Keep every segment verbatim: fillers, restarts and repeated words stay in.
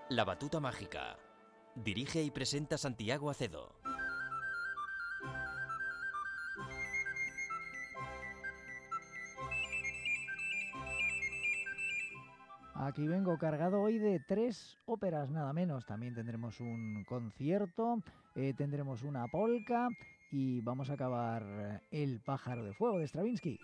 La batuta mágica. Dirige y presenta Santiago Acedo. Aquí vengo cargado hoy de tres óperas, nada menos. También tendremos un concierto, eh, tendremos una polca y vamos a acabar El pájaro de fuego de Stravinsky.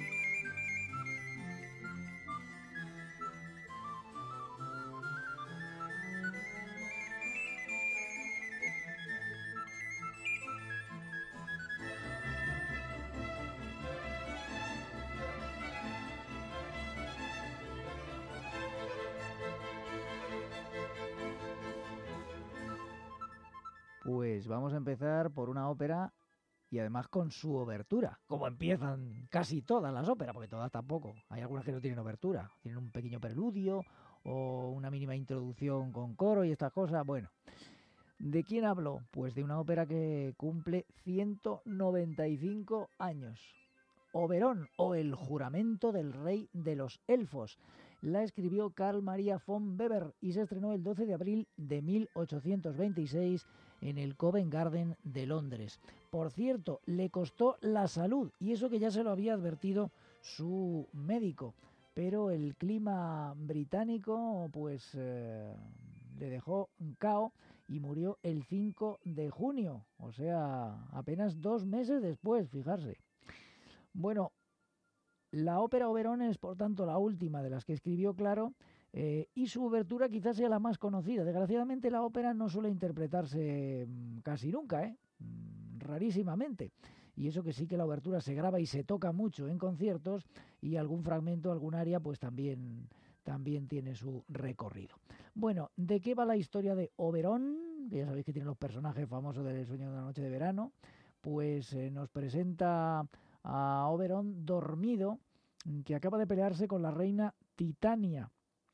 Pues vamos a empezar por una ópera y además con su obertura, como empiezan casi todas las óperas, porque todas tampoco. Hay algunas que no tienen obertura, tienen un pequeño preludio o una mínima introducción con coro y estas cosas. Bueno, ¿de quién hablo? Pues de una ópera que cumple ciento noventa y cinco años. Oberón o El juramento del rey de los elfos. La escribió Carl Maria von Weber y se estrenó el doce de abril de mil ochocientos veintiséis en el Covent Garden de Londres. Por cierto, le costó la salud, y eso que ya se lo había advertido su médico, pero el clima británico pues eh, le dejó cao y murió el cinco de junio, o sea, apenas dos meses después, fijarse. Bueno, la ópera Oberón es, por tanto, la última de las que escribió, claro, eh, y su obertura quizás sea la más conocida. Desgraciadamente, la ópera no suele interpretarse mmm, casi nunca, ¿eh? Mm, rarísimamente. Y eso que sí que la obertura se graba y se toca mucho en conciertos, y algún fragmento, algún aria, pues también, también tiene su recorrido. Bueno, ¿de qué va la historia de Oberón? Que ya sabéis que tiene los personajes famosos del Sueño de la Noche de Verano. Pues eh, nos presenta a Oberón dormido, que acaba de pelearse con la reina Titania,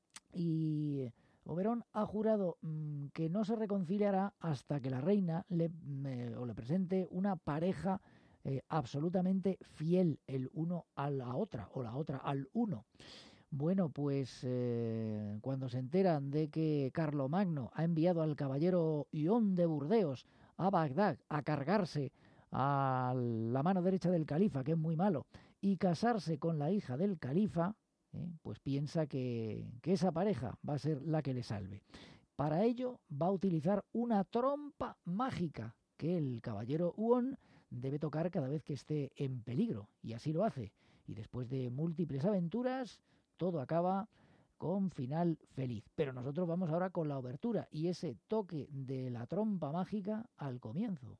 y Oberón ha jurado mmm, que no se reconciliará hasta que la reina le, me, o le presente una pareja eh, absolutamente fiel, el uno a la otra o la otra al uno. Bueno, pues eh, cuando se enteran de que Carlomagno ha enviado al caballero Ión de Burdeos a Bagdad a cargarse a la mano derecha del califa, que es muy malo, y casarse con la hija del califa, eh, pues piensa que, que esa pareja va a ser la que le salve. Para ello va a utilizar una trompa mágica que el caballero Huon debe tocar cada vez que esté en peligro, y así lo hace. Y después de múltiples aventuras, todo acaba con final feliz. Pero nosotros vamos ahora con la obertura y ese toque de la trompa mágica al comienzo.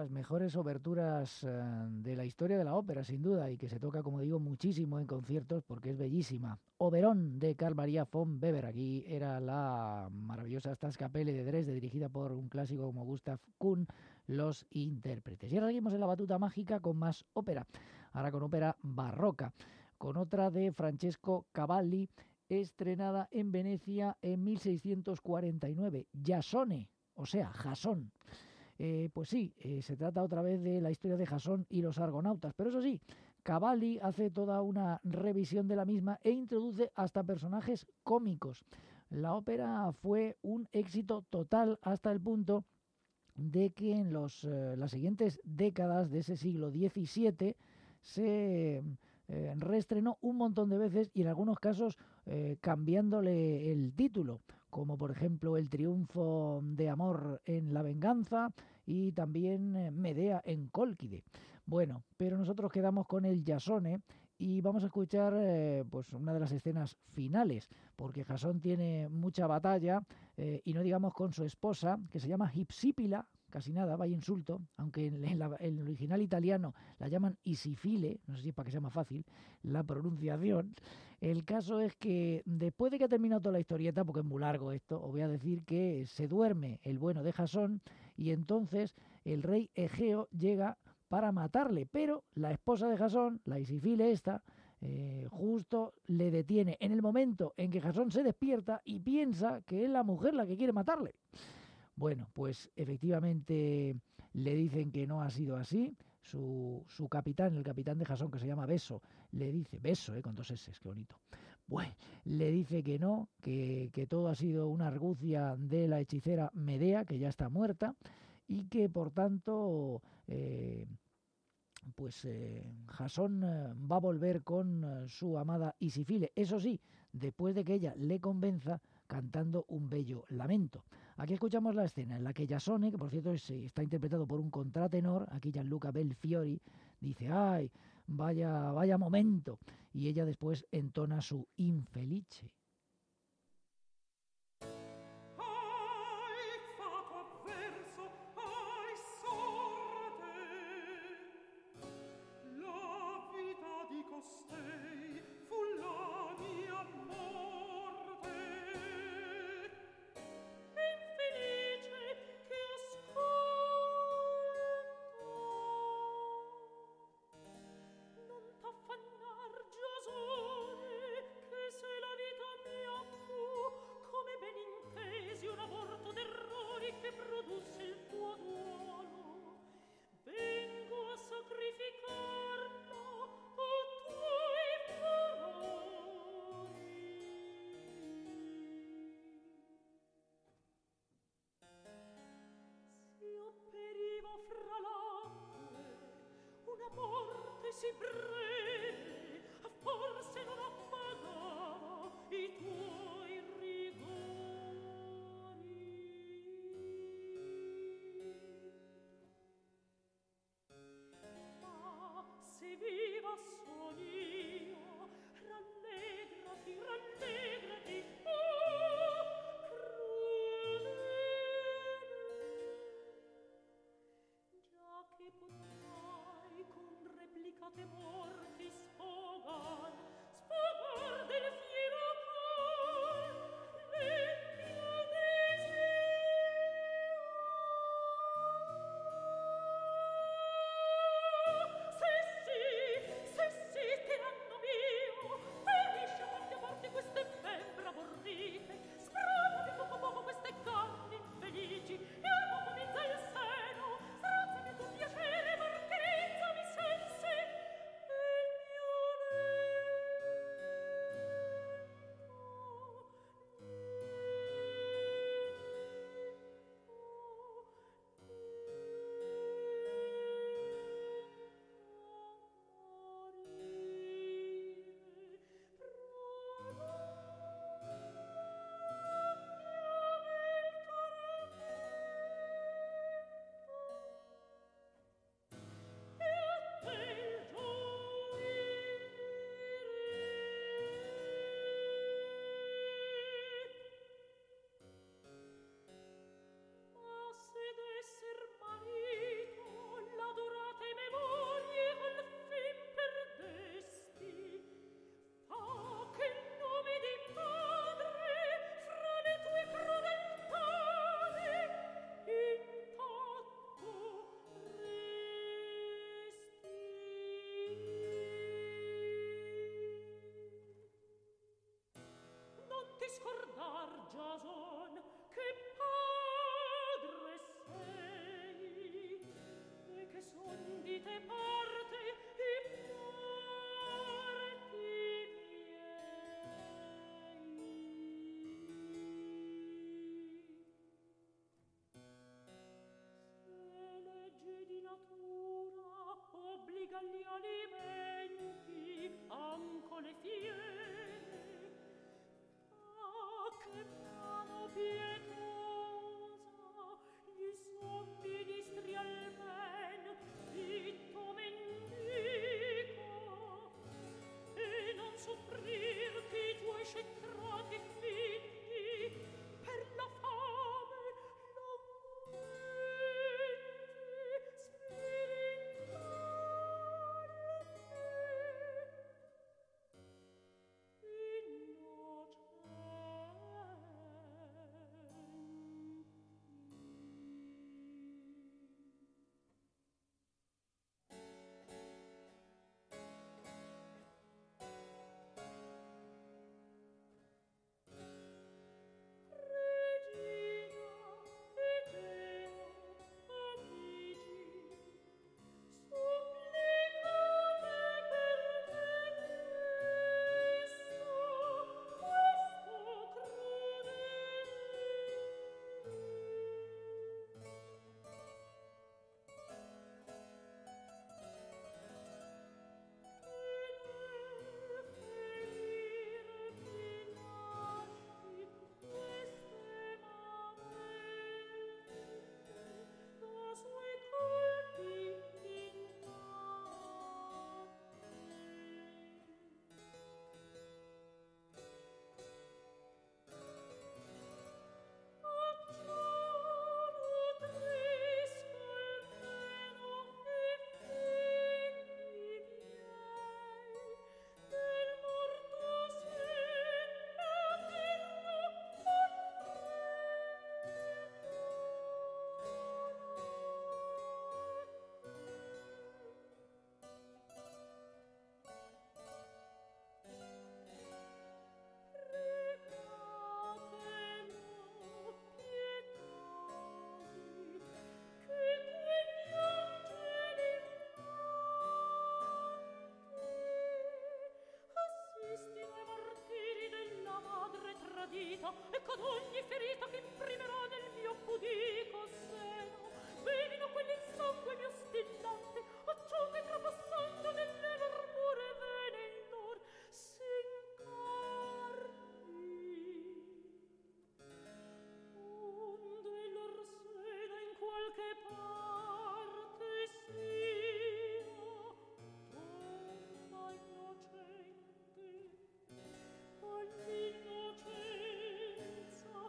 las mejores oberturas eh, de la historia de la ópera, sin duda, y que se toca, como digo, muchísimo en conciertos porque es bellísima. Oberón de Carl Maria von Weber. Aquí era la maravillosa Staatskapelle de Dresde, dirigida por un clásico como Gustav Kuhn, los intérpretes. Y ahora seguimos en la batuta mágica con más ópera, ahora con ópera barroca, con otra de Francesco Cavalli, estrenada en Venecia en mil seiscientos cuarenta y nueve, Jasone, o sea, Jasón. Eh, pues sí, eh, se trata otra vez de la historia de Jasón y los argonautas, pero eso sí, Cavalli hace toda una revisión de la misma e introduce hasta personajes cómicos. La ópera fue un éxito total hasta el punto de que en los, eh, las siguientes décadas de ese siglo diecisiete se eh, reestrenó un montón de veces y en algunos casos eh, cambiándole el título, como por ejemplo El triunfo de amor en La venganza y también eh, Medea en Cólquide. Bueno, pero nosotros quedamos con el Jasone y vamos a escuchar eh, pues una de las escenas finales, porque Jasón tiene mucha batalla eh, y no digamos con su esposa, que se llama Hipsípila, casi nada, vaya insulto, aunque en, en, la, en el original italiano la llaman Isifile, no sé si es para que sea más fácil la pronunciación. El caso es que después de que ha terminado toda la historieta, porque es muy largo esto, os voy a decir que se duerme el bueno de Jasón y entonces el rey Egeo llega para matarle, pero la esposa de Jasón, la Isifile esta, eh, justo le detiene en el momento en que Jasón se despierta y piensa que es la mujer la que quiere matarle. Bueno, pues efectivamente le dicen que no ha sido así. Su, su capitán, el capitán de Jasón, que se llama Beso, le dice, Beso, eh, con dos S, qué bonito. Bueno, le dice que no, que, que todo ha sido una argucia de la hechicera Medea, que ya está muerta, y que por tanto, eh, pues eh, Jasón eh, va a volver con eh, su amada Isifile. Eso sí, después de que ella le convenza cantando un bello lamento. Aquí escuchamos la escena en la que Jasone, que por cierto es, está interpretado por un contratenor, aquí Gianluca Belfiori, dice, ¡ay, vaya, vaya momento! Y ella después entona su Infelice. Si breve, forse non appagava i tuoi rigori. Ma se viva son io, rallegrati, rallegrati, oh, crudele, già che potrai con replicate morte vita e con ogni ferita che imprimerà nel mio pudico seno venino quelli il sangue mio stillante acciò che trapassando nelle lor pure vene il lor s'incarni onde lor seno in qualche parte sia tomba innocente all'innocenza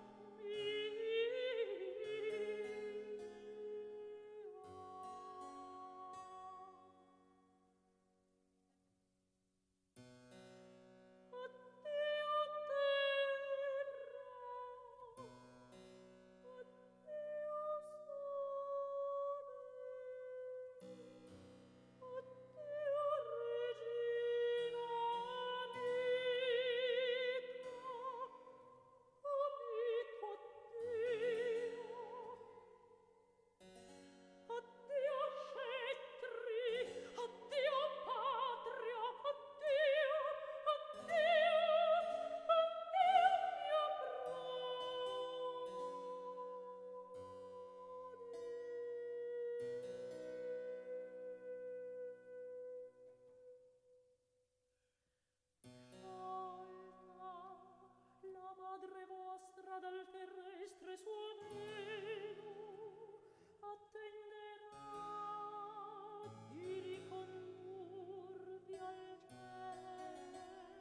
la madre vostra dal terrestre suo velo attenderà di ricondurvi al cielo.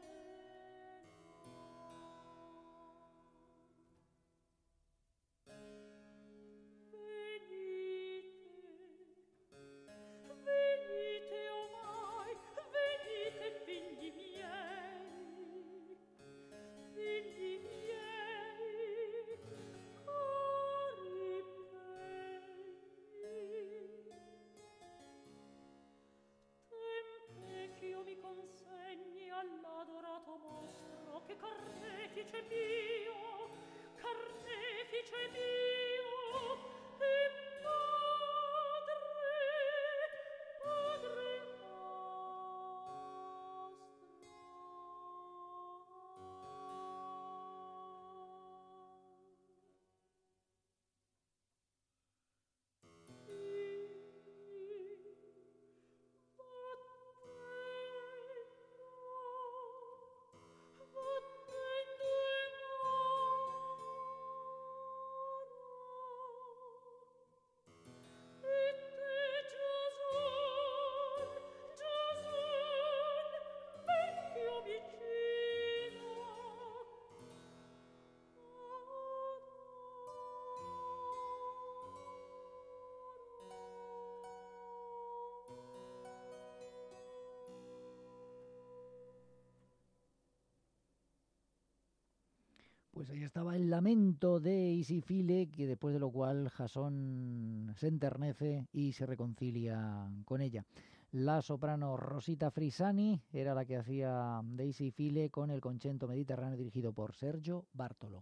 Venite, venite omai, venite figli miei, figli miei, cari miei. Tempe ch'io mi consegni all'adorato mostro che carnefice mio, carnefice mio e padre, padre Pues ahí estaba el lamento de Isifile, que después de lo cual Jasón se enternece y se reconcilia con ella. La soprano Rosita Frisani era la que hacía de Isifile con el Concento Mediterráneo dirigido por Sergio Bartolo.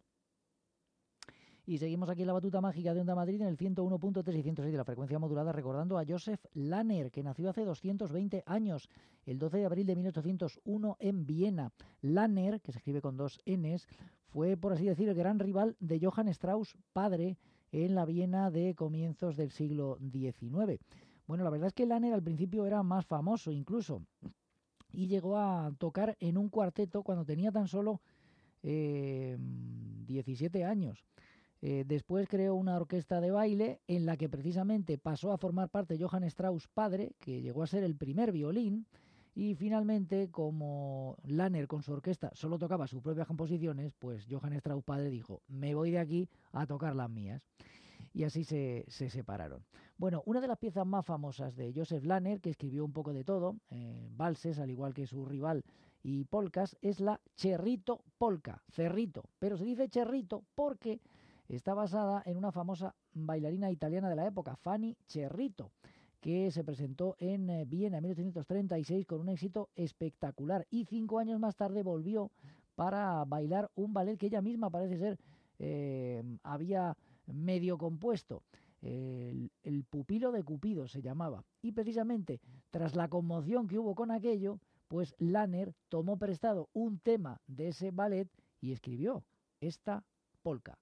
Y seguimos aquí en la batuta mágica de Onda Madrid en el ciento uno punto tres y ciento seis de la frecuencia modulada, recordando a Joseph Lahner, que nació hace doscientos veinte años, el doce de abril de mil ochocientos uno en Viena. Lahner, que se escribe con dos Ns, fue, por así decir, el gran rival de Johann Strauss, padre, en la Viena de comienzos del siglo diecinueve. Bueno, la verdad es que Lahner al principio era más famoso incluso, y llegó a tocar en un cuarteto cuando tenía tan solo eh, diecisiete años. Eh, después creó una orquesta de baile en la que precisamente pasó a formar parte Johann Strauss padre, que llegó a ser el primer violín, y finalmente, como Lahner con su orquesta solo tocaba sus propias composiciones, pues Johann Strauss padre dijo, me voy de aquí a tocar las mías. Y así se, se separaron. Bueno, una de las piezas más famosas de Joseph Lahner, que escribió un poco de todo, eh, valses, al igual que su rival, y polcas, es la Cerrito Polka, cerrito. Pero se dice Cerrito porque está basada en una famosa bailarina italiana de la época, Fanny Cerrito, que se presentó en eh, Viena en mil ochocientos treinta y seis con un éxito espectacular. Y cinco años más tarde volvió para bailar un ballet que ella misma parece ser eh, había medio compuesto. El, el pupilo de Cupido se llamaba. Y precisamente tras la conmoción que hubo con aquello, pues Lahner tomó prestado un tema de ese ballet y escribió esta polka.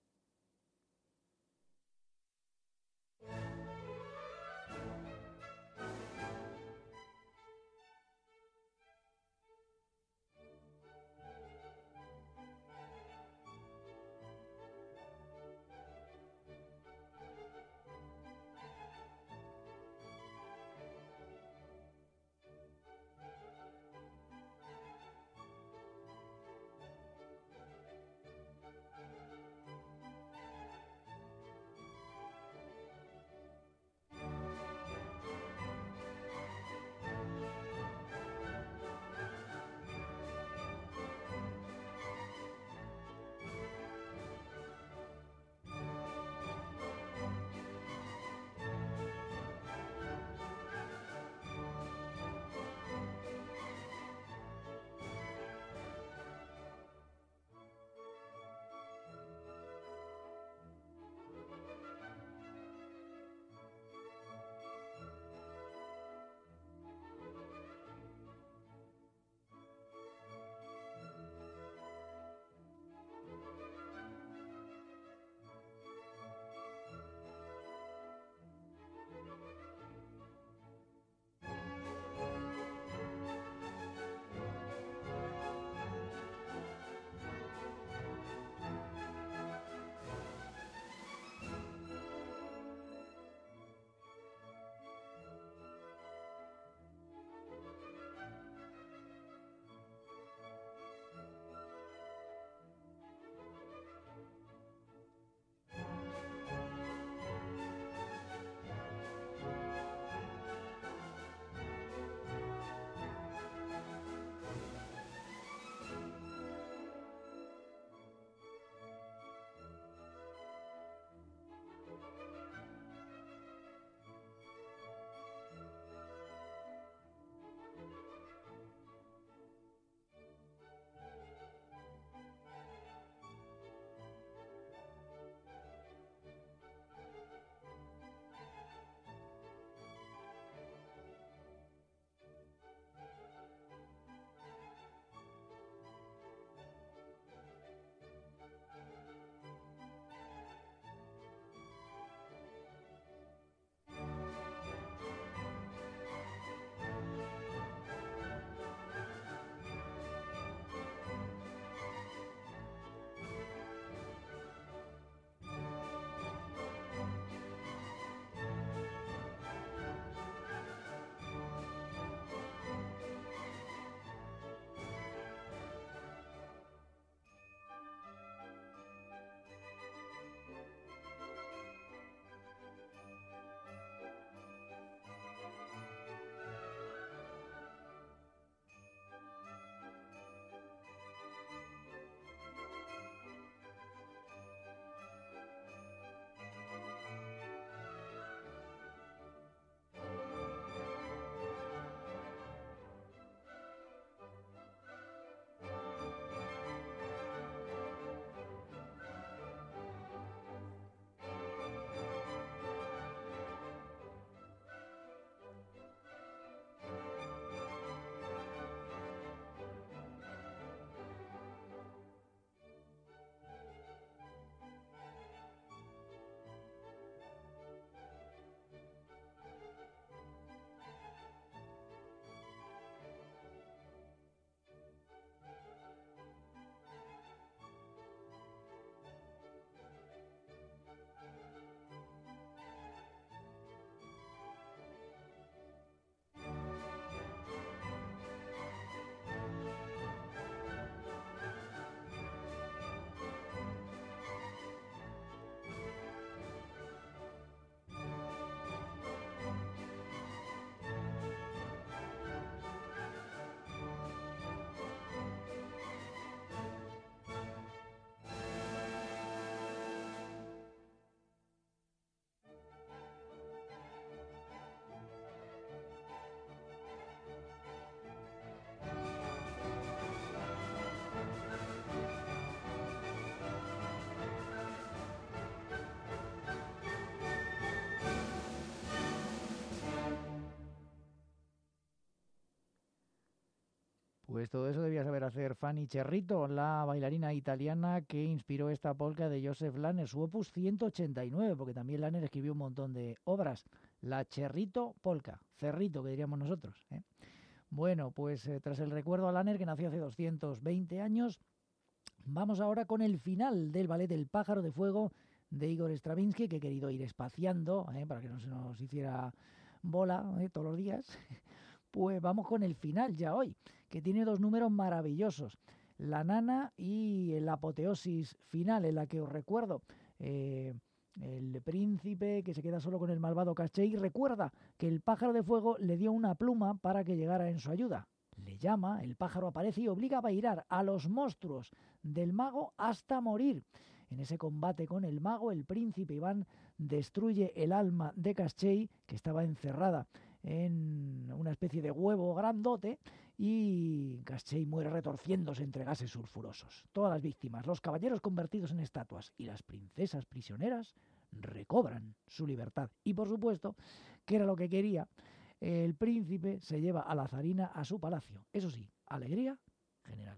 Pues todo eso debía saber hacer Fanny Cherrito, la bailarina italiana que inspiró esta polka de Joseph Lahner, su opus ciento ochenta y nueve, porque también Lahner escribió un montón de obras. La Cherrito polka, cerrito que diríamos nosotros, ¿eh? Bueno, pues eh, tras el recuerdo a Lahner, que nació hace doscientos veinte años, vamos ahora con el final del ballet El pájaro de fuego de Igor Stravinsky, que he querido ir espaciando, ¿eh? para que no se nos hiciera bola, ¿eh? todos los días. Pues vamos con el final ya hoy, que tiene dos números maravillosos. La nana y la apoteosis final, en la que os recuerdo... Eh, el príncipe que se queda solo con el malvado Caché y recuerda que el pájaro de fuego le dio una pluma para que llegara en su ayuda. Le llama, el pájaro aparece y obliga a bailar a los monstruos del mago hasta morir. En ese combate con el mago, el príncipe Iván destruye el alma de Caché, que estaba encerrada en una especie de huevo grandote, y Caché muere retorciéndose entre gases sulfurosos. Todas las víctimas, los caballeros convertidos en estatuas y las princesas prisioneras recobran su libertad. Y por supuesto, que era lo que quería, el príncipe se lleva a la zarina a su palacio. Eso sí, alegría general.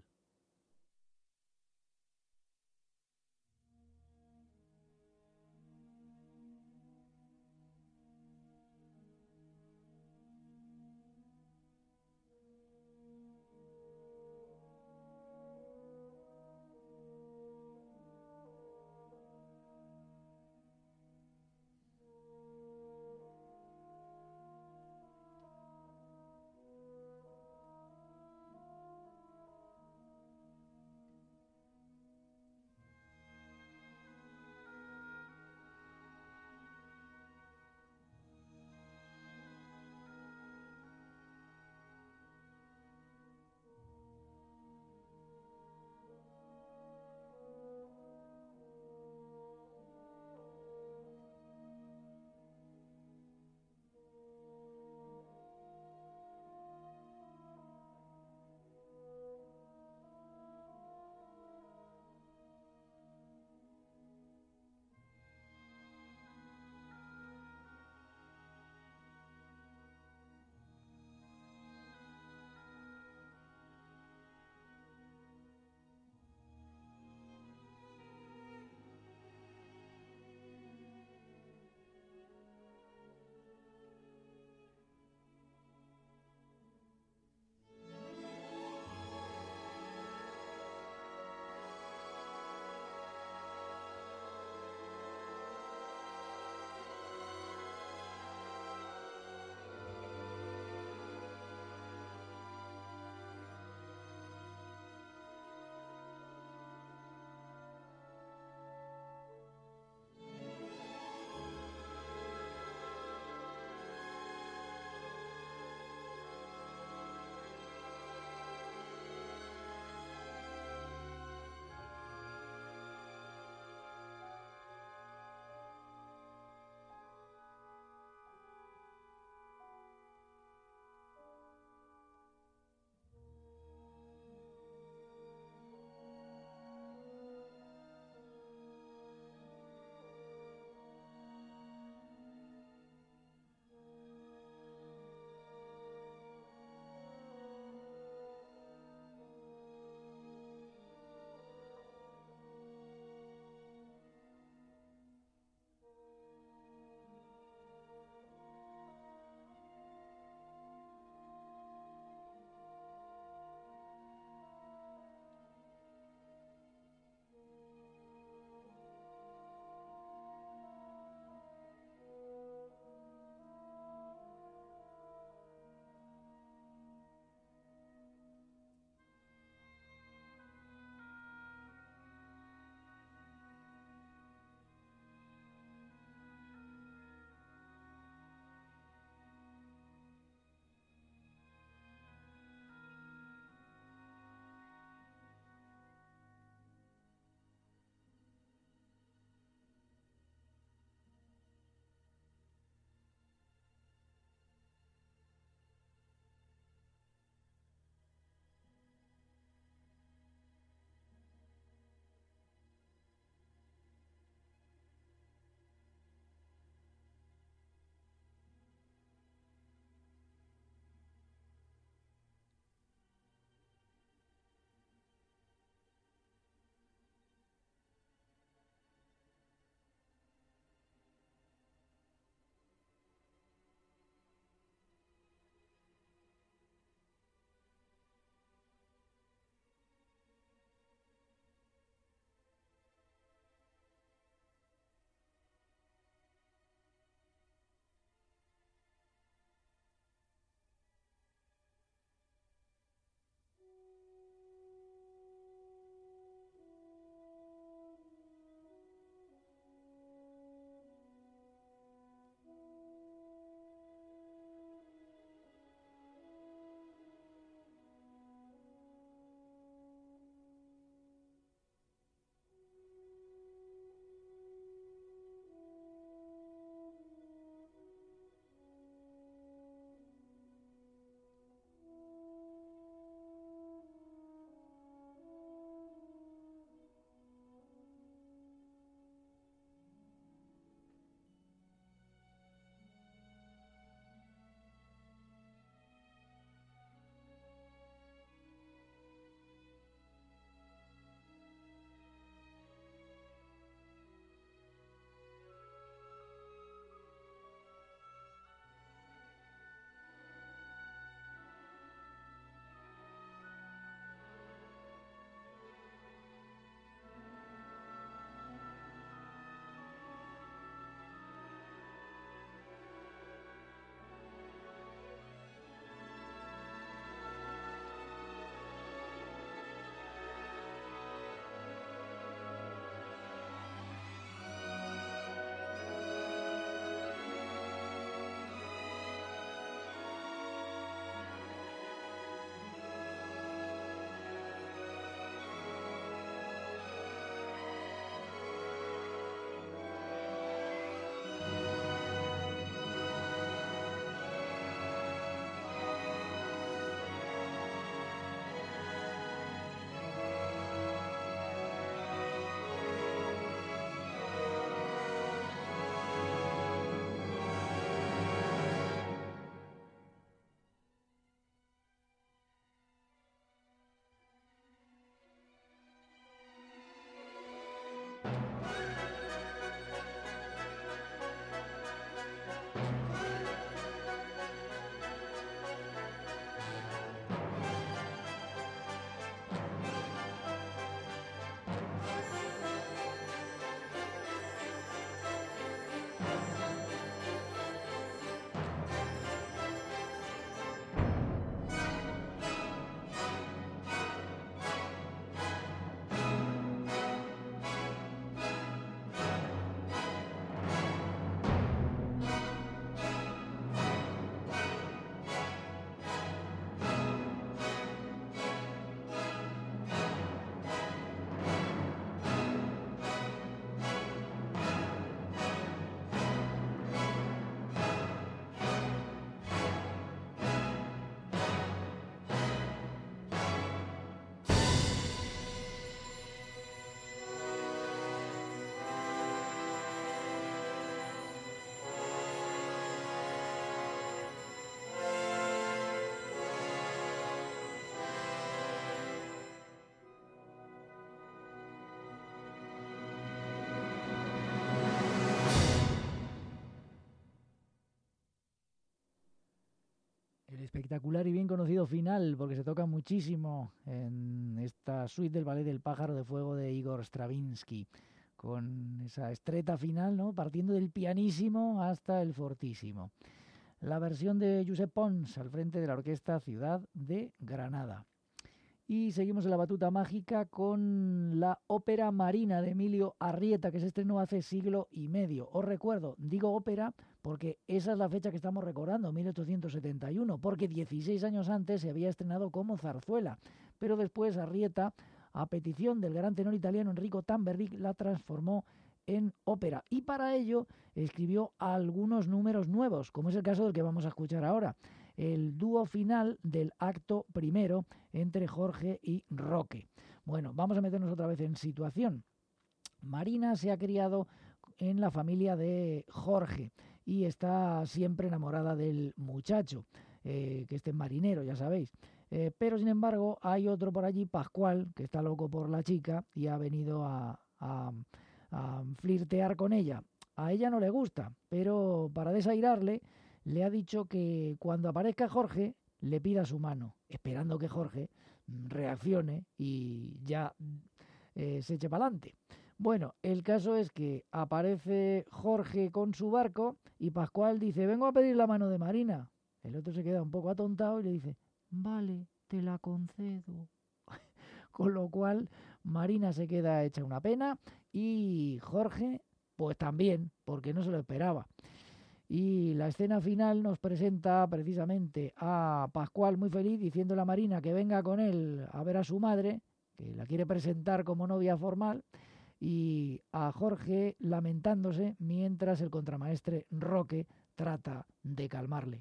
espectacular y bien conocido final, porque se toca muchísimo en esta suite del Ballet del Pájaro de Fuego de Igor Stravinsky, con esa estreta final, ¿no? Partiendo del pianísimo hasta el fortísimo. La versión de Josep Pons al frente de la Orquesta Ciudad de Granada. Y seguimos en la batuta mágica con la ópera Marina de Emilio Arrieta, que se estrenó hace siglo y medio. Os recuerdo, digo ópera porque esa es la fecha que estamos recordando, mil ochocientos setenta y uno, porque dieciséis años antes se había estrenado como zarzuela, pero después Arrieta, a petición del gran tenor italiano Enrico Tamberri, la transformó en ópera, y para ello escribió algunos números nuevos, como es el caso del que vamos a escuchar ahora, el dúo final del acto primero entre Jorge y Roque. Bueno, vamos a meternos otra vez en situación. Marina se ha criado en la familia de Jorge y está siempre enamorada del muchacho, eh, que este es marinero, ya sabéis. Eh, pero sin embargo hay otro por allí, Pascual, que está loco por la chica y ha venido a, a, a flirtear con ella. A ella no le gusta, pero para desairarle le ha dicho que cuando aparezca Jorge le pida su mano, esperando que Jorge reaccione y ya eh, se eche para adelante. Bueno, el caso es que aparece Jorge con su barco y Pascual dice, vengo a pedir la mano de Marina. El otro se queda un poco atontado y le dice, vale, te la concedo. Con lo cual Marina se queda hecha una pena y Jorge pues también, porque no se lo esperaba. Y la escena final nos presenta precisamente a Pascual muy feliz diciéndole a Marina que venga con él a ver a su madre, que la quiere presentar como novia formal, y a Jorge lamentándose mientras el contramaestre Roque trata de calmarle.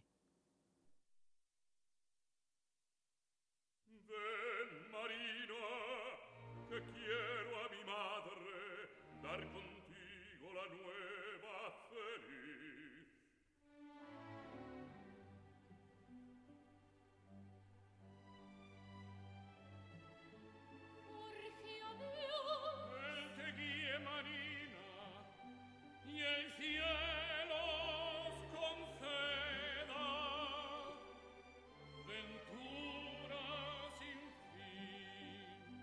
Ven, Marina, que quiero a mi madre dar contigo la nueva feliz. Jorge, adiós. Él te guíe, Marina, y el cielo os conceda ventura sin fin.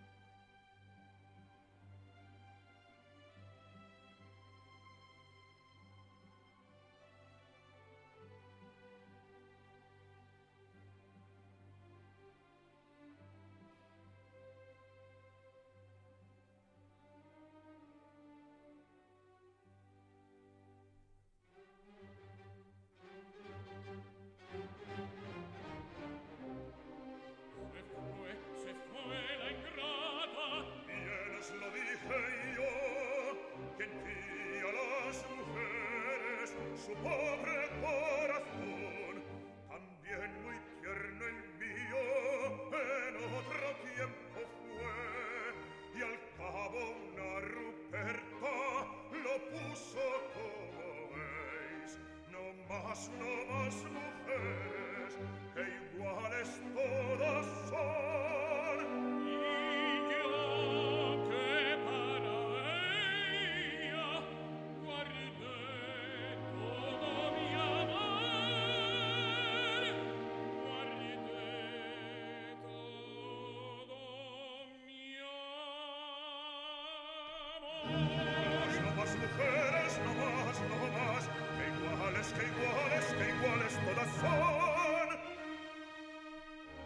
Se fue, se fue la ingrata. Bien os lo dije yo, que enfía a las mujeres su pobre corazón. También muy tierno el mío en otro tiempo fue, y al cabo una Ruperta lo puso como veis. No más, no más mujeres, que iguales todas son. Y yo que para ella guardé todo mi amor, guardé todo mi amor. No más mujeres, no más, no más, que iguales, que iguales, que iguales todas son.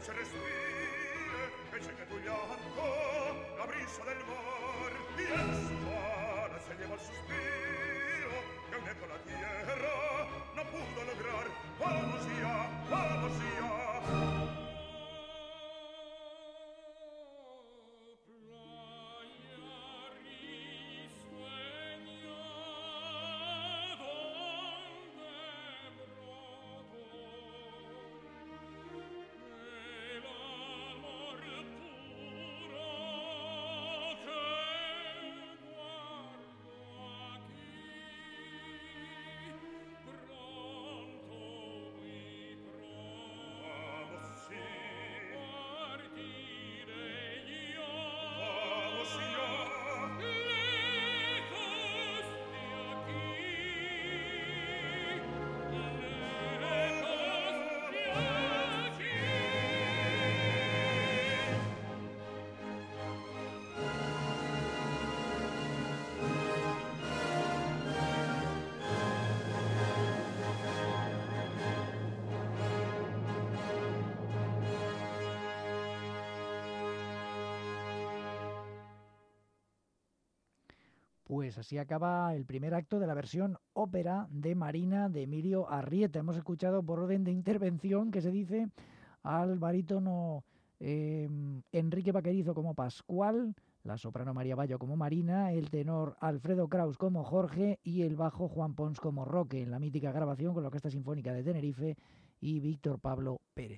se respire, e c'è che tu llanto, la brisa del mar, y en su mano se lleva el suspiro, que un eco la tierra no pudo lograr. Vamos ya, vamos ya. Pues así acaba el primer acto de la versión ópera de Marina de Emilio Arrieta. Hemos escuchado por orden de intervención, que se dice, al barítono eh, Enrique Vaquerizo como Pascual, la soprano María Bayo como Marina, el tenor Alfredo Kraus como Jorge y el bajo Juan Pons como Roque, en la mítica grabación con la Orquesta Sinfónica de Tenerife y Víctor Pablo Pérez.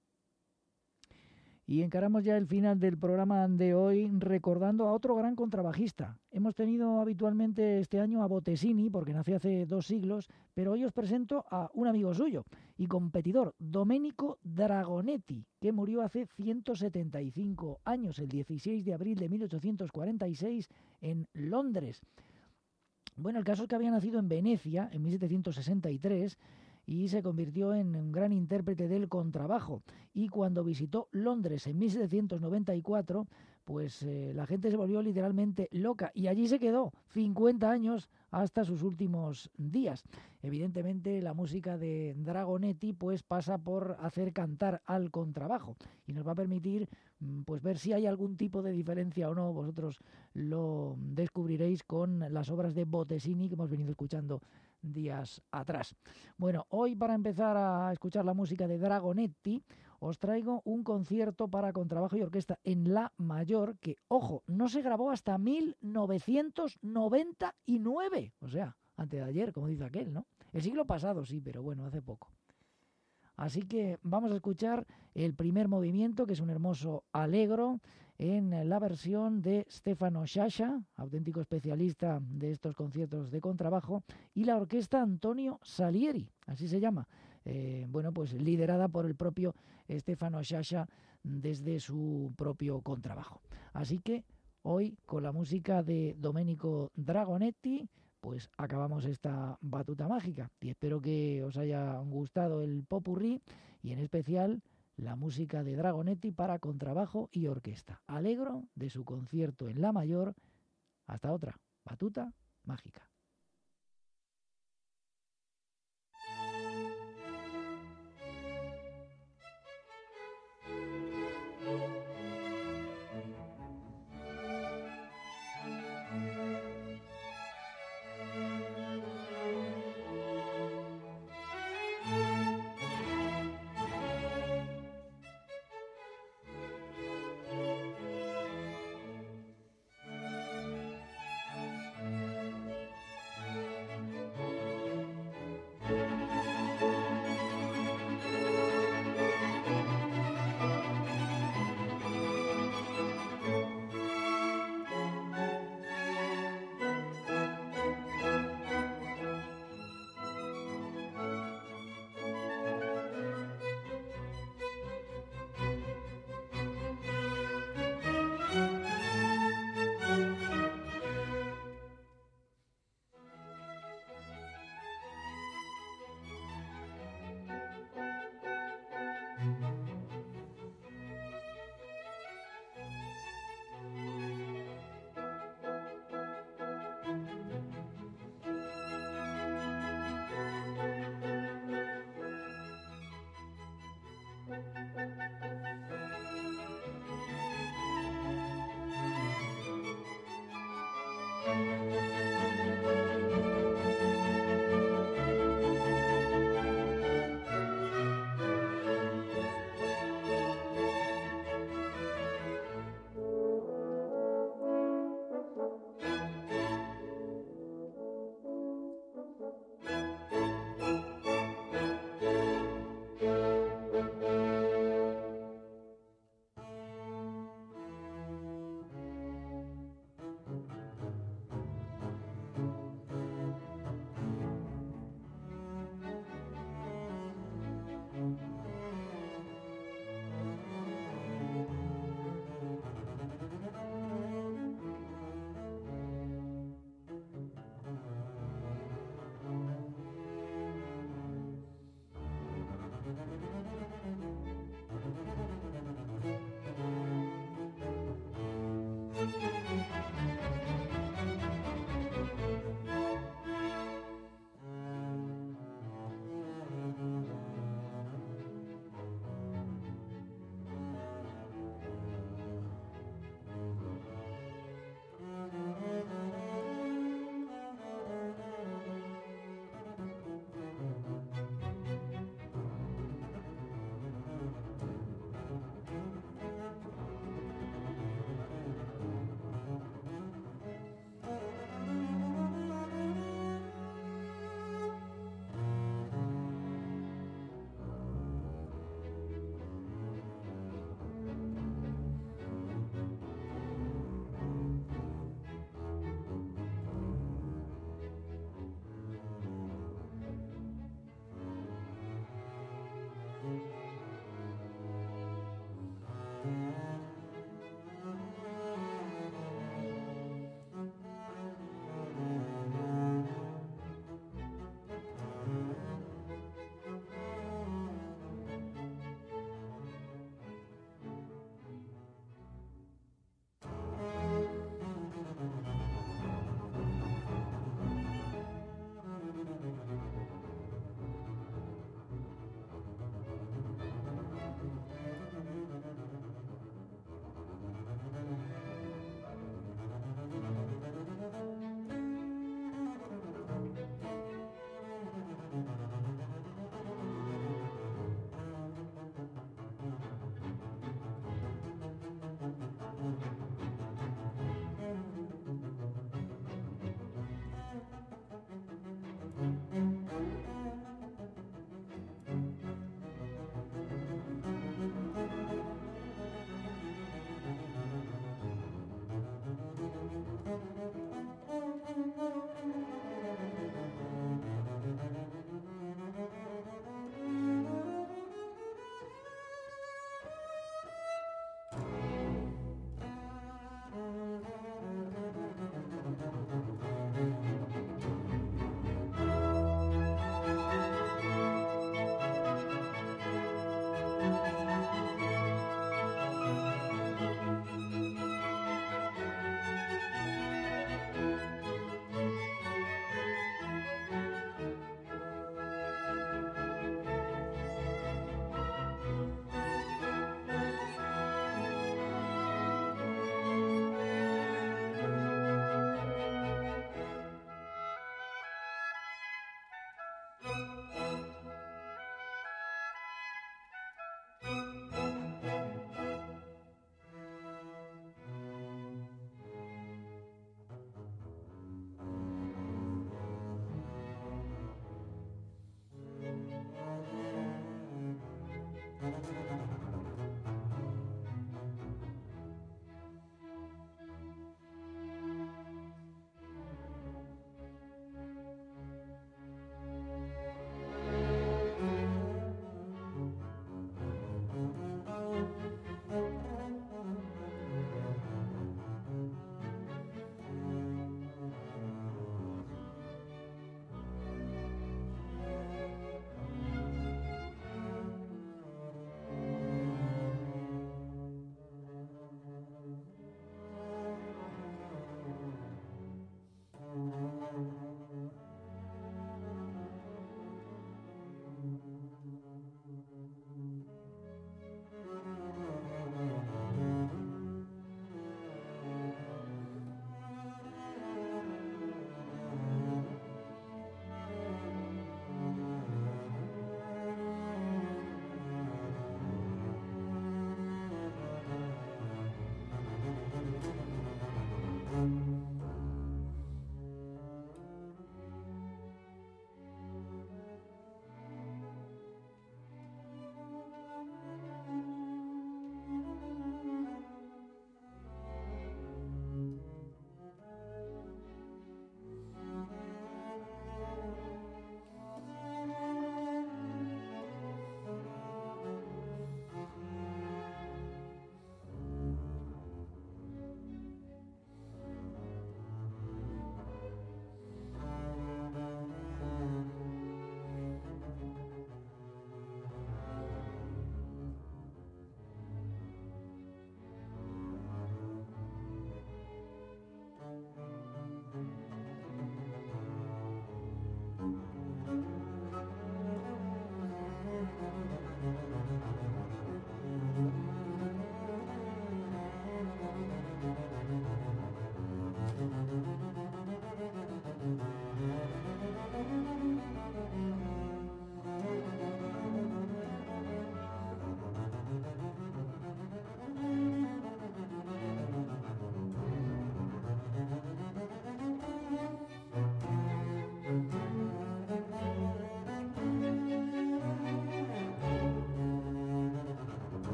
Y encaramos ya el final del programa de hoy recordando a otro gran contrabajista. Hemos tenido habitualmente este año a Bottesini, porque nació hace dos siglos, pero hoy os presento a un amigo suyo y competidor, Domenico Dragonetti, que murió hace ciento setenta y cinco años, el dieciséis de abril de mil ochocientos cuarenta y seis, en Londres. Bueno, el caso es que había nacido en Venecia en mil setecientos sesenta y tres, y se convirtió en un gran intérprete del contrabajo. Y cuando visitó Londres en mil setecientos noventa y cuatro, pues eh, la gente se volvió literalmente loca y allí se quedó cincuenta años hasta sus últimos días. Evidentemente la música de Dragonetti pues pasa por hacer cantar al contrabajo y nos va a permitir pues ver si hay algún tipo de diferencia o no. Vosotros lo descubriréis con las obras de Bottesini que hemos venido escuchando días atrás. Bueno, hoy para empezar a escuchar la música de Dragonetti os traigo un concierto para contrabajo y orquesta en la mayor que, ojo, no se grabó hasta mil novecientos noventa y nueve, o sea, antes de ayer, como dice aquel, ¿no? El siglo pasado sí, pero bueno, hace poco. Así que vamos a escuchar el primer movimiento, que es un hermoso allegro, en la versión de Stefano Sciascia, auténtico especialista de estos conciertos de contrabajo, y la orquesta Antonio Salieri, así se llama. Eh, bueno, pues liderada por el propio Stefano Sciascia desde su propio contrabajo. Así que hoy, con la música de Domenico Dragonetti, pues acabamos esta batuta mágica. Y espero que os haya gustado el popurrí y en especial la música de Dragonetti para contrabajo y orquesta. Alegro de su concierto en la mayor. Hasta otra batuta mágica.